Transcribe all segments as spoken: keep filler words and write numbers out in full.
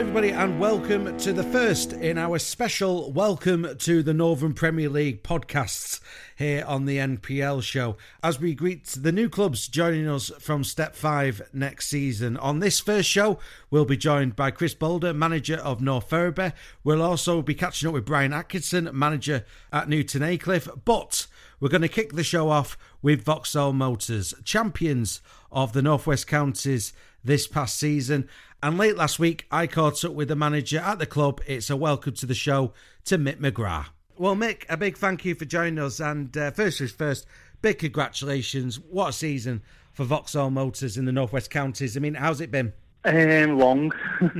everybody, and welcome to the first in our special Welcome to the Northern Premier League podcasts here on the N P L show, as we greet the new clubs joining us from Step five next season. On this first show, we'll be joined by Chris Boulder, manager of North Ferriby. We'll also be catching up with Brian Atkinson, manager at Newton Aycliffe, but we're going to kick the show off with Vauxhall Motors, champions of the North West Counties this past season. And late last week, I caught up with the manager at the club. It's a welcome to the show to Mick McGrath. Well, Mick, a big thank you for joining us. And uh, first things first, big congratulations. What a season for Vauxhall Motors in the North West Counties. I mean, how's it been? Um, long.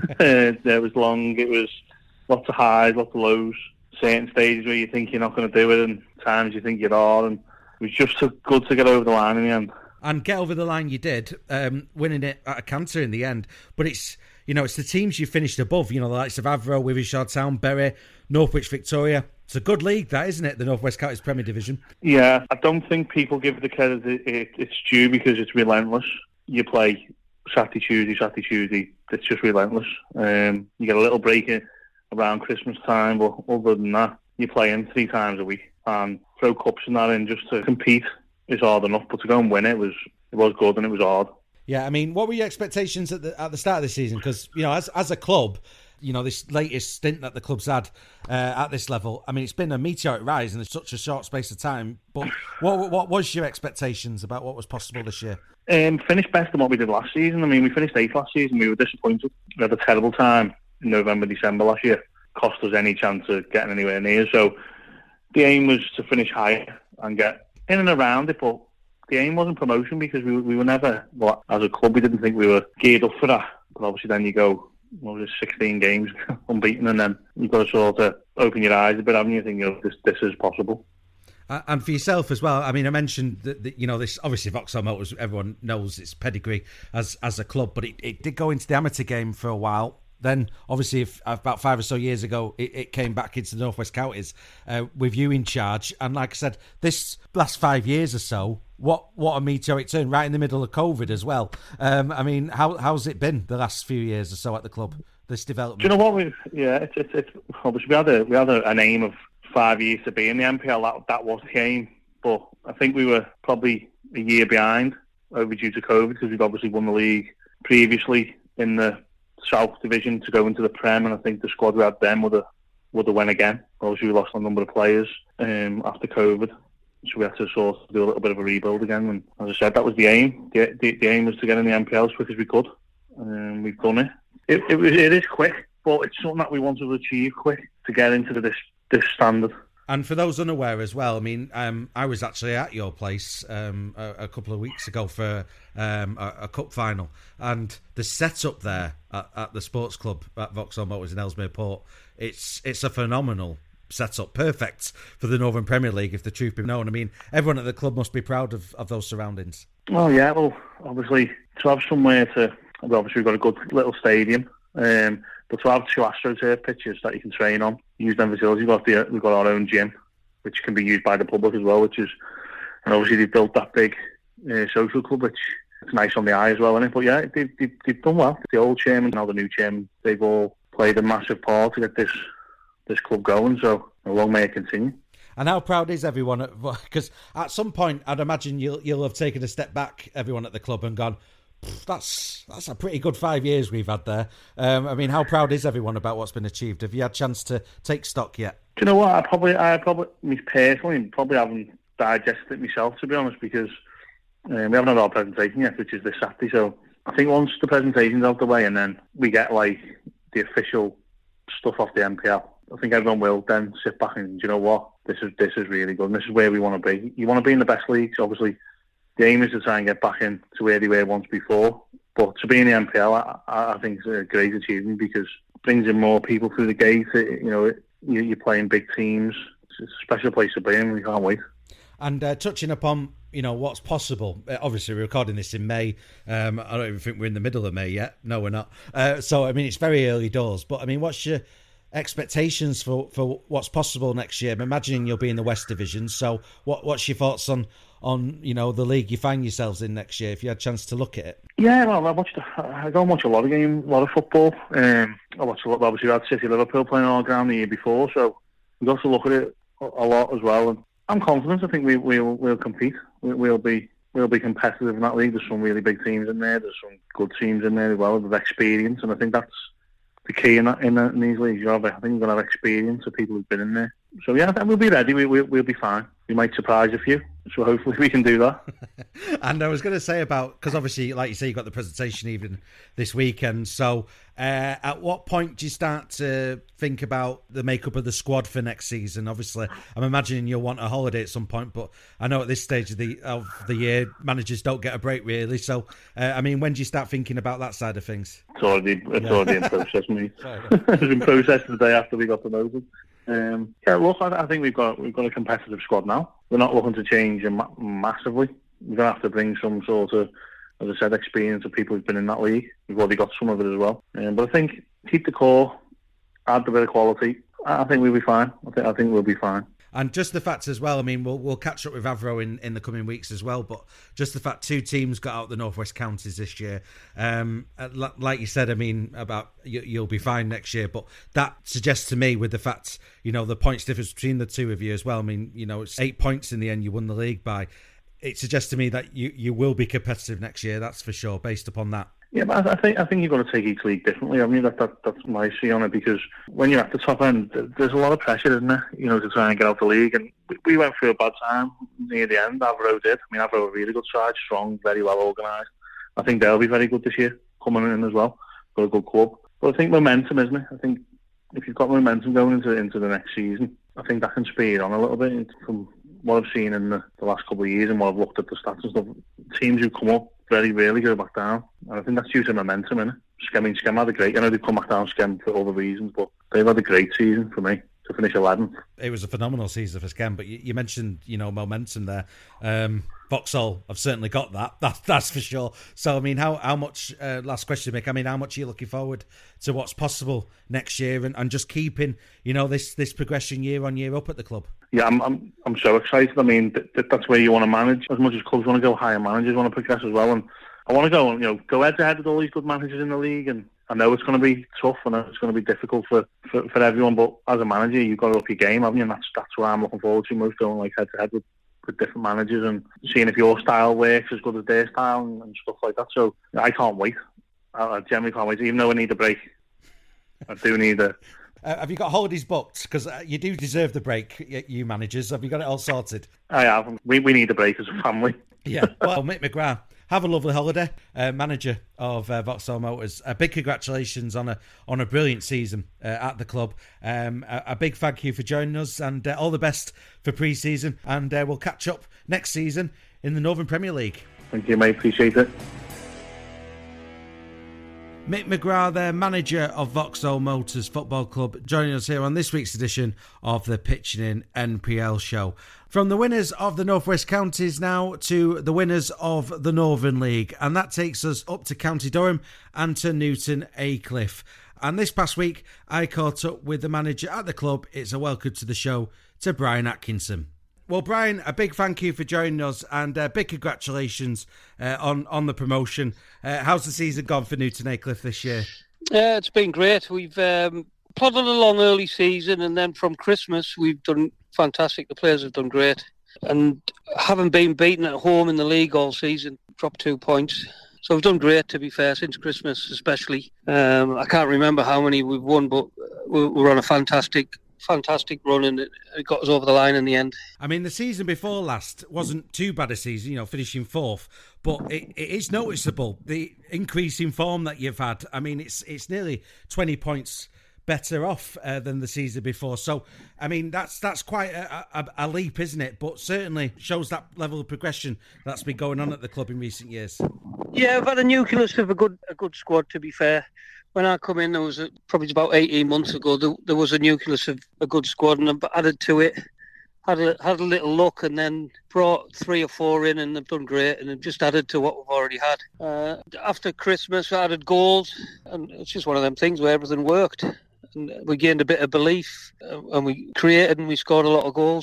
uh, it was long. It was lots of highs, lots of lows. Certain stages where you think you're not going to do it, and times you think you are. And it was just so good to get over the line in the end. And get over the line you did, um, winning it at a canter in the end. But it's, you know, it's the teams you finished above, you know, the likes of Avro, Wivishard Town, Bury, Northwich, Victoria. It's a good league, that, isn't it, the North West Counties Premier Division? Yeah, I don't think people give the credit it, it, it's due because it's relentless. You play Saturday, Tuesday, Saturday, Tuesday. It's just relentless. Um, you get a little break in around Christmas time, but other than that, you're playing three times a week. And throw cups and that in just to compete is hard enough, but to go and win it was it was good and it was hard. Yeah, I mean, what were your expectations at the at the start of the season? Because, you know, as as a club, you know, this latest stint that the club's had uh, at this level, I mean, it's been a meteoric rise in such a short space of time. But what what was your expectations about what was possible this year? Um, finished better than what we did last season. I mean, we finished eighth last season. We were disappointed. We had a terrible time in November, December last year. Cost us any chance of getting anywhere near. So the aim was to finish higher and get in and around it, but the aim wasn't promotion because we we were never, well, as a club, we didn't think we were geared up for that. But obviously then you go, what was it, sixteen games unbeaten, and then you've got to sort of open your eyes a bit, haven't you? Think, you know, this, this is possible. Uh, and for yourself as well, I mean, I mentioned that, that you know, this obviously Vauxhall Motors, everyone knows its pedigree as, as a club, but it, it did go into the amateur game for a while. Then, obviously, if, about five or so years ago, it, it came back into the North West Counties uh, with you in charge. And like I said, this last five years or so, what what a meteoric turn, right in the middle of COVID as well. Um, I mean, how how's it been the last few years or so at the club, this development? Do you know what? We yeah, it's, it's, it's obviously we had a we had a, an aim of five years to be in the N P L. That that was the aim, but I think we were probably a year behind over due to COVID because we'd obviously won the league previously in the South Division to go into the Prem, and I think the squad we had then would have would have went again. Obviously, we lost a number of players um, after COVID, so we had to sort of do a little bit of a rebuild again. And as I said, that was the aim. The, the, the aim was to get in the N P L as quick as we could, and we've done it. It, it. it is quick, but it's something that we want to achieve quick to get into this this standard. And for those unaware as well, I mean, um, I was actually at your place um, a, a couple of weeks ago for um, a, a cup final, and the setup there at, at the sports club at Vauxhall Motors in Ellesmere Port, it's it's a phenomenal setup, perfect for the Northern Premier League, if the truth be known. I mean, everyone at the club must be proud of, of those surroundings. Well, yeah, well, obviously, to have somewhere to, well, obviously we've got a good little stadium, um, but to have two AstroTurf pitches that you can train on, use them facilities. We've got, the, we've got our own gym, which can be used by the public as well, which is, and obviously they've built that big uh, social club, which is nice on the eye as well, isn't it? But yeah, they've, they've, they've done well. The old chairman, now the new chairman, they've all played a massive part to get this this club going, so long may it continue. And how proud is everyone? Because at some point, I'd imagine you'll you'll have taken a step back, everyone at the club, and gone, that's that's a pretty good five years we've had there. Um, I mean, how proud is everyone about what's been achieved? Have you had a chance to take stock yet? Do you know what? I probably, I probably, me personally, probably haven't digested it myself, to be honest, because um, we haven't had our presentation yet, which is this Saturday. So I think once the presentation's out the way, and then we get like the official stuff off the N P L, I think everyone will then sit back and, do you know what? This is this is really good, and this is where we want to be. You want to be in the best leagues, obviously. The aim is to try and get back in to where they were once before. But to be in the N P L, I, I think it's a great achievement because it brings in more people through the gate. It, you know, it, you, you're playing big teams. It's a special place to be in. We can't wait. And uh, touching upon, you know, what's possible. Uh, obviously, we're recording this in May. Um, I don't even think we're in the middle of May yet. No, we're not. Uh, so, I mean, it's very early doors. But, I mean, what's your expectations for, for what's possible next year? I'm imagining you'll be in the West Division. So what what's your thoughts on on, you know, the league you find yourselves in next year, if you had a chance to look at it? Yeah, well, I watched. I don't watch a lot of games, a lot of football. Um, I watched a lot. Obviously, we had City Liverpool playing on our ground the year before, so we got to look at it a, a lot as well. And I'm confident. I think we we'll we'll compete. We, we'll be we'll be competitive in that league. There's some really big teams in there. There's some good teams in there as well with experience, and I think that's the key in that, in, that, in these leagues. You have, I think you've got to have experience of people who've been in there. So yeah, I think we'll be ready. We, we, we'll be fine. We might surprise a few, so hopefully we can do that. And I was going to say about, because obviously, like you say, you've got the presentation even this weekend. So uh, at what point do you start to think about the makeup of the squad for next season? Obviously, I'm imagining you'll want a holiday at some point, but I know at this stage of the of the year, managers don't get a break really. So, uh, I mean, when do you start thinking about that side of things? It's already, it's yeah. already in process, mate. It's in process the day after we got promoted. Um, yeah, look, I, I think we've got we've got a competitive squad now. We're not looking to change ma- massively. We're going to have to bring some sort of, as I said, experience of people who've been in that league. We've already got some of it as well. Um, but I think keep the core, add the bit of quality. I think we'll be fine. I think I think we'll be fine. And just the fact as well, I mean, we'll we'll catch up with Avro in, in the coming weeks as well, but just the fact two teams got out the Northwest Counties this year, um, like you said, I mean, about you, you'll be fine next year, but that suggests to me with the fact, you know, the points difference between the two of you as well, I mean, you know, it's eight points in the end, you won the league by, it suggests to me that you, you will be competitive next year, that's for sure, based upon that. Yeah, but I think I think you've got to take each league differently. I mean, that, that that's my see on it, because when you're at the top end, there's a lot of pressure, isn't there? You know, to try and get out the league. And we, we went through a bad time near the end. Avro did. I mean, Avro are a really good side, strong, very well organised. I think they'll be very good this year, coming in as well. Got a good club. But I think momentum, isn't it? I think if you've got momentum going into into the next season, I think that can speed on a little bit. From what I've seen in the, the last couple of years and what I've looked at the stats and stuff, teams who come up very rarely go back down. And I think that's due to momentum, innit? I mean, Skem had a great... I know they've come back down Skem for other reasons, but they've had a great season for me to finish eleventh. It was a phenomenal season for Skem, but you, you mentioned, you know, momentum there. Um, Vauxhall have certainly got that. that. That's for sure. So, I mean, how how much... Uh, last question, Mick. I mean, how much are you looking forward to what's possible next year and, and just keeping, you know, this this progression year on year up at the club? Yeah, I'm I'm I'm so excited. I mean, th- th- that's where you want to manage. As much as clubs want to go higher, managers want to progress as well. And I want to go and, you know, go head to head with all these good managers in the league. And I know it's going to be tough. I know it's going to be difficult for, for, for everyone. But as a manager, you've got to up your game, haven't you? And that's that's what I'm looking forward to most. Going like head to head with with different managers and seeing if your style works as good as their style and, and stuff like that. So I can't wait. I, I generally can't wait. Even though I need a break, I do need a. Uh, have you got holidays booked? Because uh, you do deserve the break, you managers. Have you got it all sorted? I have. We we need a break as a family. Yeah. Well, Mick McGrath, have a lovely holiday. Uh, manager of uh, Vauxhall Motors. A big congratulations on a on a brilliant season uh, at the club. Um, a, a big thank you for joining us, and uh, all the best for pre-season. And uh, we'll catch up next season in the Northern Premier League. Thank you, mate. Appreciate it. Mick McGrath, the manager of Vauxhall Motors Football Club, joining us here on this week's edition of the Pitching In N P L show. From the winners of the Northwest Counties now to the winners of the Northern League. And that takes us up to County Durham and to Newton Aycliffe. And this past week, I caught up with the manager at the club. It's a welcome to the show to Brian Atkinson. Well, Brian, a big thank you for joining us and a big congratulations uh, on, on the promotion. Uh, how's the season gone for Newton Aycliffe this year? Yeah, it's been great. We've um, plodded along early season, and then from Christmas we've done fantastic. The players have done great. And having been beaten at home in the league all season, dropped two points. So we've done great, to be fair, since Christmas especially. Um, I can't remember how many we've won, but we're, we're on a fantastic fantastic run, and it, it got us over the line in the end. I mean, the season before last wasn't too bad a season, you know, finishing fourth, but it, it is noticeable, the increase in form that you've had. I mean, it's it's nearly twenty points better off uh, than the season before. So, I mean, that's that's quite a, a, a leap, isn't it? But certainly shows that level of progression that's been going on at the club in recent years. Yeah, I've had a nucleus of a good a good squad, to be fair. When I come in, there was a, probably about eighteen months ago, there, there was a nucleus of a good squad, and I've added to it, had a, had a little look, and then brought three or four in, and they've done great, and they've just added to what we've already had. Uh, after Christmas, I added goals, and it's just one of them things where everything worked. And we gained a bit of belief, uh, and we created and we scored a lot of goals.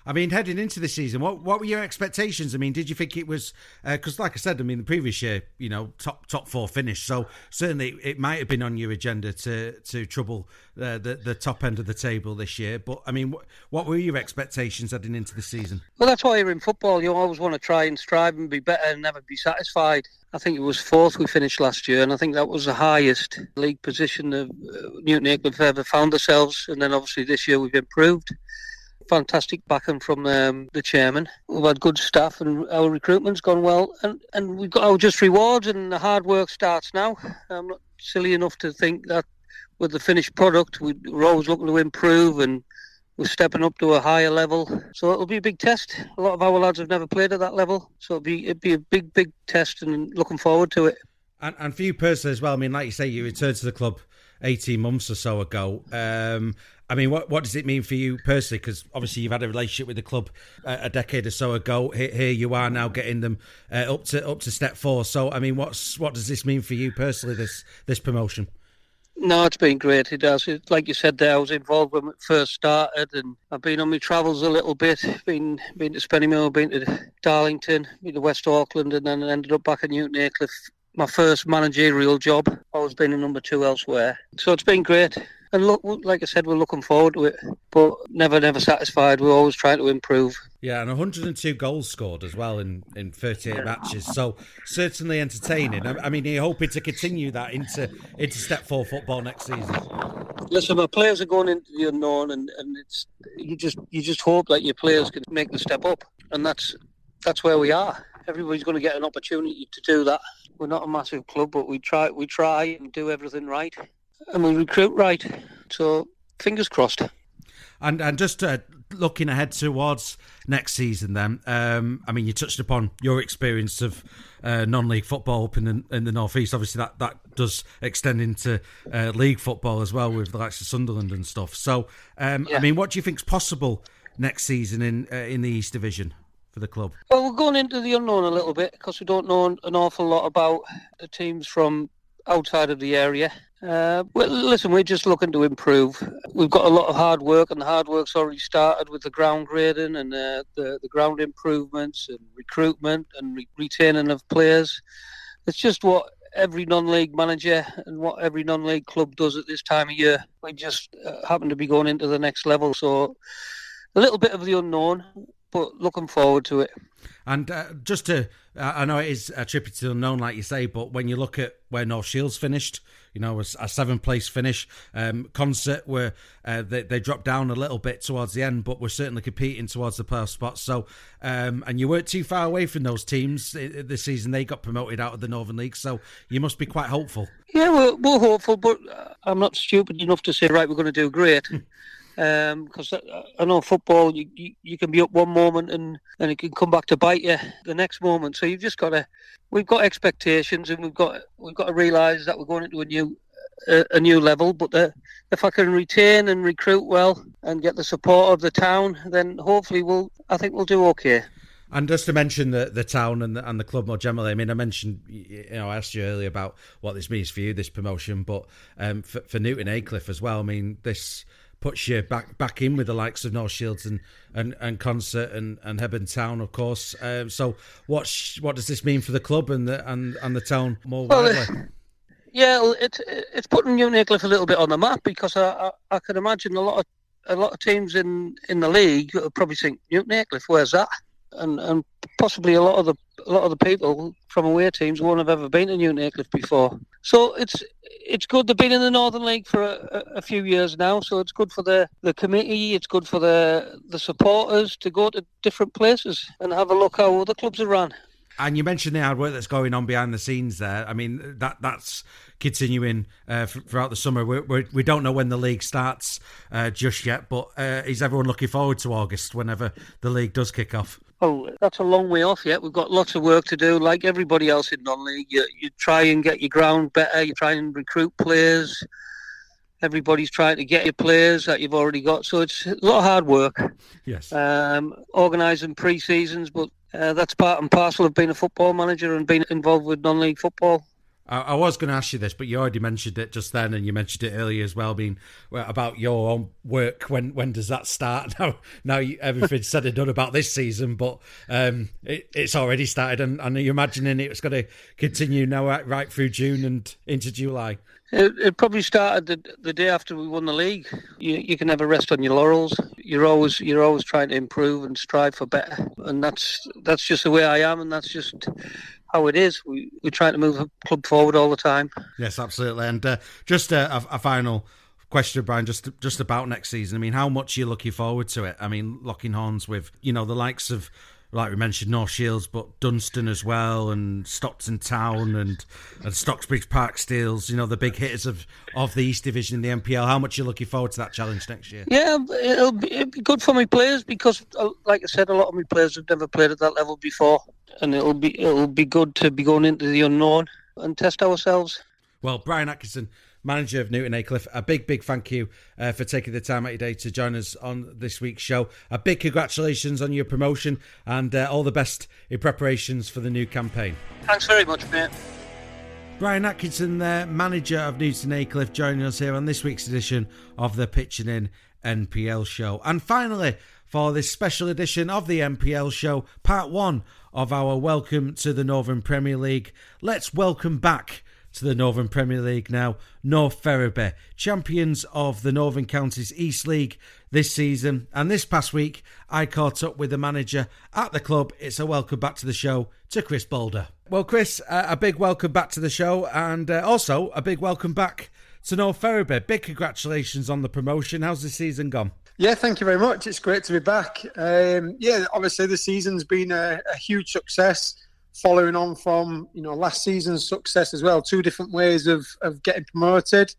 I mean, heading into the season, what what were your expectations? I mean, did you think it was because, uh, like I said, I mean, the previous year, you know, top top four finish, so certainly it might have been on your agenda to to trouble uh, the the top end of the table this year. But I mean, what what were your expectations heading into the season? Well, that's why you're in football. You always want to try and strive and be better and never be satisfied. I think it was fourth we finished last year, and I think that was the highest league position that uh, Newton Aycliffe ever found themselves. And then obviously this year we've improved. Fantastic backing from um, the chairman. We've had good staff and our recruitment's gone well, and, and we've got our just rewards, and the hard work starts now. I'm not silly enough to think that with the finished product we, we're always looking to improve, and we're stepping up to a higher level. So it'll be a big test. A lot of our lads have never played at that level, so it'll be it'll be a big big test, and looking forward to it. And, and for you personally as well, I mean, like you say, you returned to the club eighteen months or so ago. Um, I mean, what what does it mean for you personally? Because obviously you've had a relationship with the club a, a decade or so ago. Here, here you are now getting them uh, up to up to step four. So, I mean, what's what does this mean for you personally? This this promotion. No, it's been great. It does. It, like you said there, I was involved when it first started, and I've been on my travels a little bit. Been been to Spennymoor, been to Darlington, been to West Auckland, and then ended up back at Newton Aycliffe. My first managerial job. Always been a number two elsewhere. So it's been great. And look, like I said, we're looking forward to it, but never, never satisfied. We're always trying to improve. Yeah, and one hundred two goals scored as well in, in thirty-eight matches. So certainly entertaining. I, I mean, are you hoping to continue that into into step four football next season? Listen, my players are going into the unknown, and, and it's you just you just hope that your players can make the step up, and that's that's where we are. Everybody's going to get an opportunity to do that. We're not a massive club, but we try we try and do everything right. And we recruit right, so fingers crossed. And and just uh, looking ahead towards next season, then, um, I mean, you touched upon your experience of uh, non-league football up in the, in the North East. Obviously, that, that does extend into uh, league football as well with the likes of Sunderland and stuff. So, um, yeah. I mean, what do you think's possible next season in uh, in the East Division for the club? Well, we're going into the unknown a little bit because we don't know an awful lot about the teams from outside of the area. Uh, well, listen, we're just looking to improve. We've got a lot of hard work, and the hard work's already started with the ground grading and uh, the, the ground improvements and recruitment and re- retaining of players. It's just what every non-league manager and what every non-league club does at this time of year. We just uh, happen to be going into the next level, so a little bit of the unknown, but looking forward to it. And uh, just to, uh, I know it is a tribute to the unknown, like you say, but when you look at where North Shields finished, you know, a, a seventh-place finish, um, Concert were uh, they, they dropped down a little bit towards the end, but were certainly competing towards the playoff spots. So, um, and you weren't too far away from those teams this season. They got promoted out of the Northern League, so you must be quite hopeful. Yeah, we're, we're hopeful, but I'm not stupid enough to say, right, we're going to do great. Because um, I know football, you, you you can be up one moment and, and it can come back to bite you the next moment. So you've just got to, we've got expectations, and we've got we've got to realise that we're going into a new a, a new level. But the, if I can retain and recruit well and get the support of the town, then hopefully we'll I think we'll do okay. And just to mention the the town and the, and the club more generally, I mean, I mentioned, you know, I asked you earlier about what this means for you, this promotion, but um, for, for Newton Aycliffe as well. I mean, this puts you back back in with the likes of North Shields and, and, and Concert and, and Hebburn Town, of course. Um, so what sh- what does this mean for the club and the and, and the town more well, widely? Uh, yeah, it's it's putting Newton Aycliffe a little bit on the map, because I, I, I can imagine a lot of a lot of teams in, in the league will probably think, Newton Aycliffe, where's that? And and possibly a lot of the a lot of the people from away teams won't have ever been to Newton Aycliffe before. So it's it's good. They've been in the Northern League for a, a few years now, so it's good for the, the committee. It's good for the the supporters to go to different places and have a look how other clubs are run. And you mentioned the hard work that's going on behind the scenes there. I mean, that that's continuing uh, throughout the summer. We're, we're, we don't know when the league starts uh, just yet, but uh, is everyone looking forward to August whenever the league does kick off? Oh, that's a long way off yet. We've got lots of work to do. Like everybody else in non-league, you, you try and get your ground better. You try and recruit players. Everybody's trying to get your players that you've already got. So it's a lot of hard work. Yes. Um, organising pre-seasons, but uh, that's part and parcel of being a football manager and being involved with non-league football. I, I was going to ask you this, but you already mentioned it just then, and you mentioned it earlier as well, being well, about your own work. When when does that start? Now, now you, everything's said and done about this season, but um, it, it's already started, and, and you're imagining it's going to continue now right, right through June and into July. It, it probably started the, the day after we won the league. You, you can never rest on your laurels. You're always you're always trying to improve and strive for better, and that's that's just the way I am, and that's just how it is. We, we're trying to move the club forward all the time. Yes, absolutely. And uh, just a, a, a final question, Brian, just just about next season. I mean, how much are you looking forward to it? I mean, locking horns with, you know, the likes of, like we mentioned, North Shields, but Dunstan as well, and Stockton Town and, and Stocksbridge Park Steels, you know, the big hitters of, of the East Division in the N P L. How much are you looking forward to that challenge next year? Yeah, it'll be, it'll be good for my players because, like I said, a lot of my players have never played at that level before, and it'll be it'll be good to be going into the unknown and test ourselves. Well, Brian Atkinson, manager of Newton Aycliffe, a big, big thank you uh, for taking the time out of your day to join us on this week's show. A big congratulations on your promotion, and uh, all the best in preparations for the new campaign. Thanks very much, mate. Brian Atkinson, the manager of Newton Aycliffe, joining us here on this week's edition of the Pitching In N P L show. And finally, for this special edition of the N P L show, part one of our Welcome to the Northern Premier League, let's welcome back to the Northern Premier League now, North Ferriby, champions of the Northern Counties East League this season. And this past week, I caught up with the manager at the club. It's a welcome back to the show to Chris Boulder. Well, Chris, uh, a big welcome back to the show, and uh, also a big welcome back to North Ferriby. Big congratulations on the promotion. How's the season gone? Yeah, thank you very much. It's great to be back. Um, yeah, obviously the season's been a, a huge success, following on from, you know, last season's success as well. Two different ways of, of getting promoted.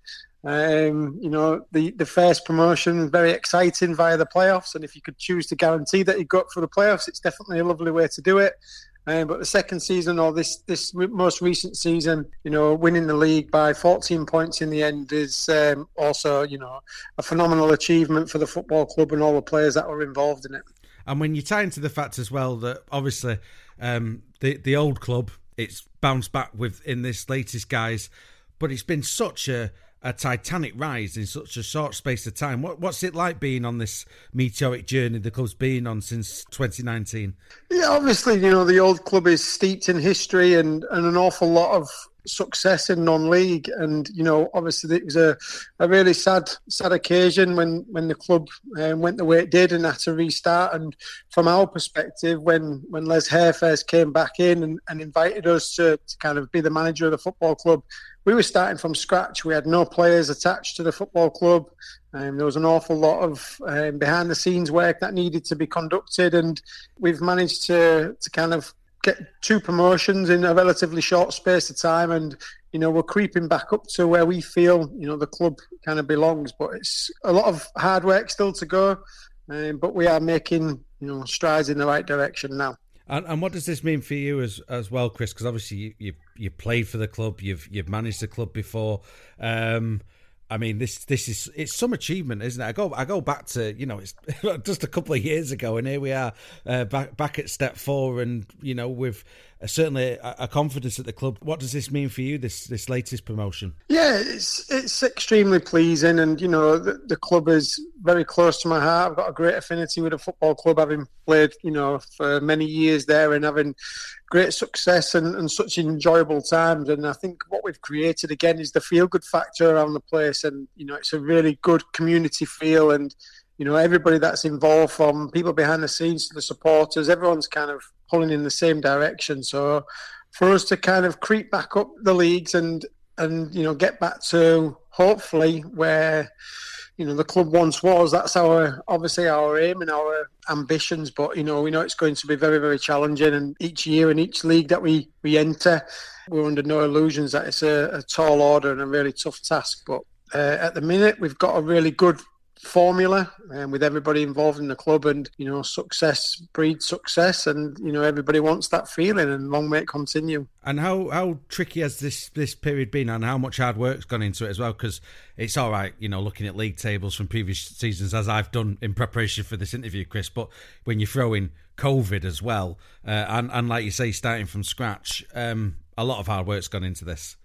Um, you know, the, the first promotion, very exciting via the playoffs. And if you could choose to guarantee that you got for the playoffs, it's definitely a lovely way to do it. Um, but the second season, or this, this most recent season, you know, winning the league by fourteen points in the end is um, also, you know, a phenomenal achievement for the football club and all the players that were involved in it. And when you tie into the fact as well that obviously um, the the old club, it's bounced back with in this latest guise, but it's been such a, a titanic rise in such a short space of time. What, what's it like being on this meteoric journey the club's been on since twenty nineteen? Yeah, obviously, you know, the old club is steeped in history and, and an awful lot of success in non-league, and you know, obviously it was a, a really sad sad occasion when when the club um, went the way it did and had to restart. And from our perspective, when when Les Hare first came back in and, and invited us to, to kind of be the manager of the football club, we were starting from scratch. We had no players attached to the football club, and um, there was an awful lot of um, behind the scenes work that needed to be conducted, and we've managed to to kind of get two promotions in a relatively short space of time, and you know, we're creeping back up to where we feel, you know, the club kind of belongs. But it's a lot of hard work still to go, um, but we are making, you know, strides in the right direction now. And, and what does this mean for you as as well, Chris? Because obviously you, you you played for the club, you've you've managed the club before. Um, I mean, this this is it's some achievement, isn't it? I go I go back to, you know, it's just a couple of years ago, and here we are uh, back back at step four, and you know, with uh, certainly a, a confidence at the club. What does this mean for you? This this latest promotion? Yeah, it's it's extremely pleasing, and you know, the, the club is very close to my heart. I've got a great affinity with the football club, having played, you know, for many years there and having great success and, and such enjoyable times. And I think what we've created again is the feel-good factor around the place, and you know, it's a really good community feel, and you know, everybody that's involved, from people behind the scenes to the supporters, everyone's kind of pulling in the same direction. So for us to kind of creep back up the leagues and and you know, get back to hopefully where, you know, the club once was, that's our obviously our aim and our ambitions. But you know, we know it's going to be very, very challenging, and each year in each league that we we enter, we're under no illusions that it's a, a tall order and a really tough task. But uh, at the minute, we've got a really good formula, and um, with everybody involved in the club, and you know, success breeds success, and you know, everybody wants that feeling, and long may it continue. And how how tricky has this this period been, and how much hard work's gone into it as well? Because it's all right, you know, looking at league tables from previous seasons, as I've done in preparation for this interview, Chris, but when you throw in COVID as well, uh, and, and like you say, starting from scratch, um, a lot of hard work's gone into this.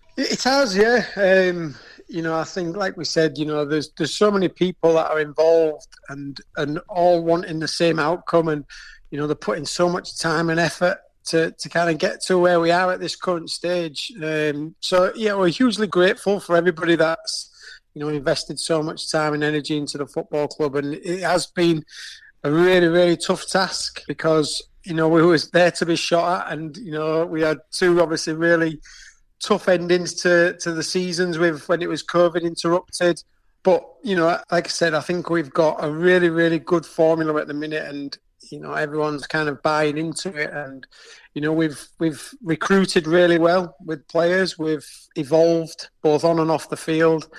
It has, yeah. Um, you know, I think, like we said, you know, there's there's so many people that are involved and and all wanting the same outcome, and you know, they're putting so much time and effort to to kind of get to where we are at this current stage. Um, so yeah, we're hugely grateful for everybody that's you know invested so much time and energy into the football club, and it has been a really really tough task because you know we was there to be shot at, and you know we had two obviously really tough endings to, to the seasons with when it was COVID interrupted. But, you know, like I said, I think we've got a really, really good formula at the minute, and, you know, everyone's kind of buying into it. And, you know, we've we've recruited really well with players. We've evolved both on and off the field.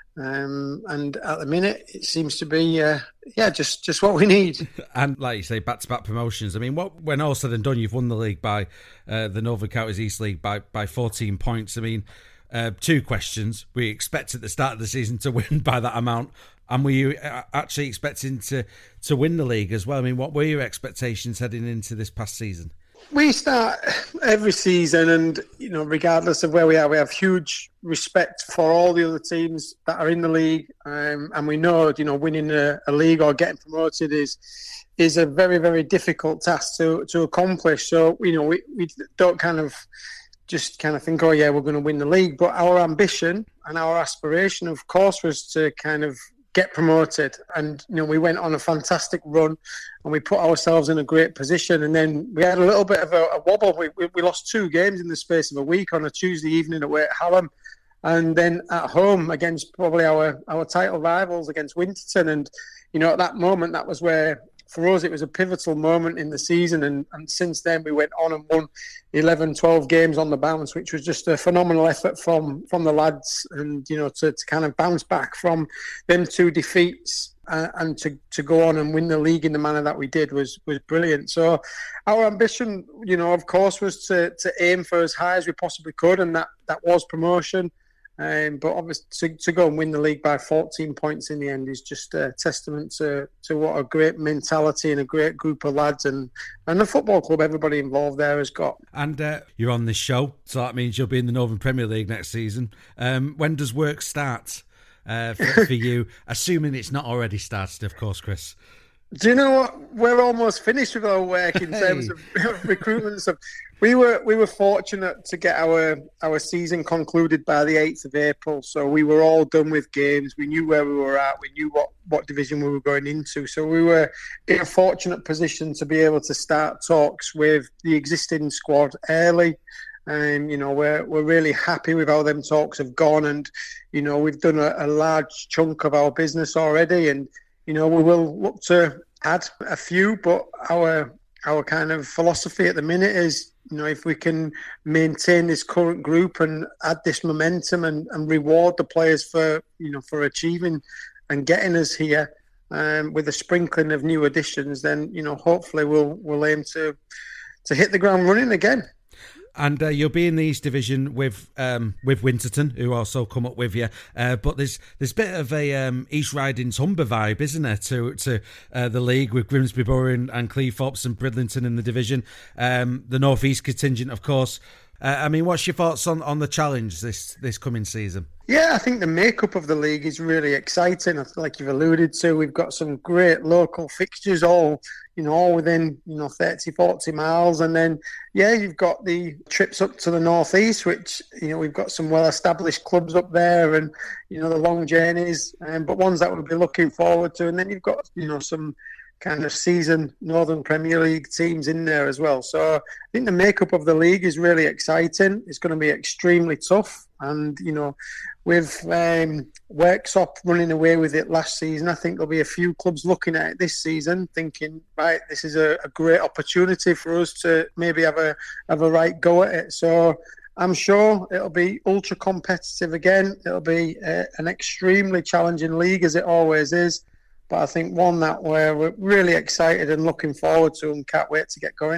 Um, and at the minute, it seems to be, uh, yeah, just, just what we need. And like you say, back-to-back promotions. I mean, what when all said and done, you've won the league by uh, the Northern Counties East League by, by fourteen points. I mean, uh, two questions. We expect at the start of the season to win by that amount. And were you actually expecting to, to win the league as well? I mean, what were your expectations heading into this past season? We start every season, and you know, regardless of where we are, we have huge respect for all the other teams that are in the league, um, and we know, you know, winning a, a league or getting promoted is is a very, very difficult task to to accomplish. So, you know, we, we don't kind of just kind of think, oh yeah, we're going to win the league, but our ambition and our aspiration, of course, was to kind of get promoted. And you know, we went on a fantastic run and we put ourselves in a great position, and then we had a little bit of a, a wobble. We, we, we lost two games in the space of a week, on a Tuesday evening away at Hallam, and then at home against probably our, our title rivals, against Winterton. And you know, at that moment, that was where for us it was a pivotal moment in the season, and, and since then we went on and won eleven, twelve games on the bounce, which was just a phenomenal effort from from the lads. And you know, to, to kind of bounce back from them two defeats uh, and to, to go on and win the league in the manner that we did was was brilliant. So our ambition, you know, of course, was to, to aim for as high as we possibly could, and that, that was promotion. Um, but obviously, to, to go and win the league by fourteen points in the end is just a testament to, to what a great mentality and a great group of lads and, and the football club, everybody involved there has got. And uh, you're on this show, so that means you'll be in the Northern Premier League next season. Um, when does work start uh, for, for you? Assuming it's not already started, of course, Chris. Do you know what? We're almost finished with our work in hey. terms of recruitment stuff. We were we were fortunate to get our our season concluded by the eighth of April, so we were all done with games. We knew where we were at. We knew what, what division we were going into. So we were in a fortunate position to be able to start talks with the existing squad early. And you know, we're we're really happy with how them talks have gone, and you know, we've done a, a large chunk of our business already, and you know, we will look to add a few, but our our kind of philosophy at the minute is, you know, if we can maintain this current group and add this momentum and, and reward the players for, you know, for achieving and getting us here, um, with a sprinkling of new additions, then, you know, hopefully we'll we'll aim to to hit the ground running again. And uh, you'll be in the East Division with um, with Winterton, who also come up with you. Uh, but there's there's a bit of a um, East Riding's Humber vibe, isn't there, to to uh, the league, with Grimsby Borough and, and Cleethorpes and Bridlington in the division. Um, the North East contingent, of course. Uh, I mean, what's your thoughts on, on the challenge this, this coming season? Yeah, I think the makeup of the league is really exciting. Like you've alluded to, we've got some great local fixtures, all you know, all within you know thirty, forty miles, and then yeah, you've got the trips up to the northeast, which you know we've got some well-established clubs up there, and you know the long journeys, um, but ones that we'll be looking forward to, and then you've got you know some kind of seasoned Northern Premier League teams in there as well. So I think the makeup of the league is really exciting. It's going to be extremely tough. And, you know, with um, Worksop running away with it last season, I think there'll be a few clubs looking at it this season thinking, right, this is a, a great opportunity for us to maybe have a have a right go at it. So I'm sure it'll be ultra competitive again. It'll be uh, an extremely challenging league, as it always is. But I think one that we're really excited and looking forward to and can't wait to get going again.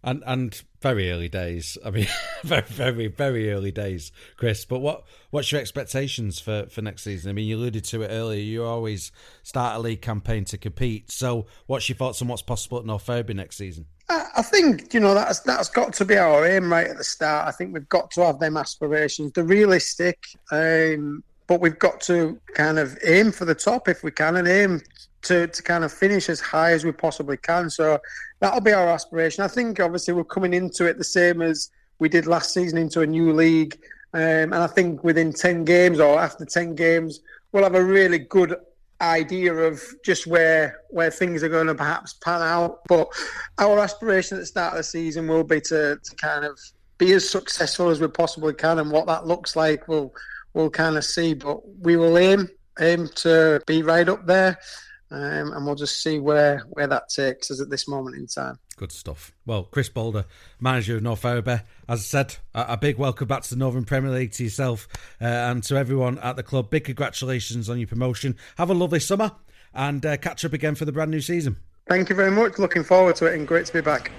And and very early days. I mean, very, very, very early days, Chris. But what what's your expectations for, for next season? I mean, you alluded to it earlier. You always start a league campaign to compete. So what's your thoughts on what's possible at North Ferriby next season? I think, you know, that's that's got to be our aim right at the start. I think we've got to have them aspirations. They're realistic, um, but we've got to kind of aim for the top if we can, and aim to, to kind of finish as high as we possibly can. So that'll be our aspiration. I think, obviously, we're coming into it the same as we did last season, into a new league. Um, and I think within ten games or after ten games, we'll have a really good idea of just where where things are going to perhaps pan out. But our aspiration at the start of the season will be to, to kind of be as successful as we possibly can, and what that looks like we'll we'll kind of see. But we will aim aim to be right up there, um, and we'll just see where where that takes us at this moment in time. Good stuff. Well, Chris Boulder, manager of North Ferriby, as I said, a, a big welcome back to the Northern Premier League to yourself uh, and to everyone at the club. Big congratulations on your promotion. Have a lovely summer and uh, catch up again for the brand new season. Thank you very much. Looking forward to it, and great to be back.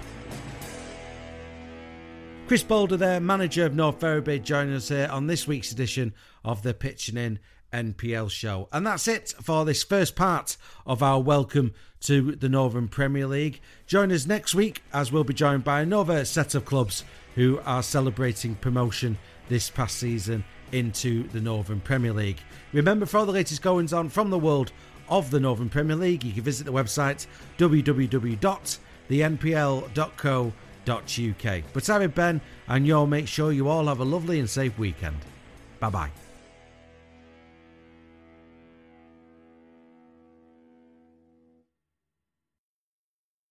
Chris Boulder there, manager of North Ferriby, joining us here on this week's edition of the Pitching In N P L show. And that's it for this first part of our welcome to the Northern Premier League. Join us next week as we'll be joined by another set of clubs who are celebrating promotion this past season into the Northern Premier League. Remember, for all the latest goings on from the world of the Northern Premier League, you can visit the website w w w dot the n p l dot co dot u k. But I'm Ben, and you'll make sure you all have a lovely and safe weekend. Bye bye.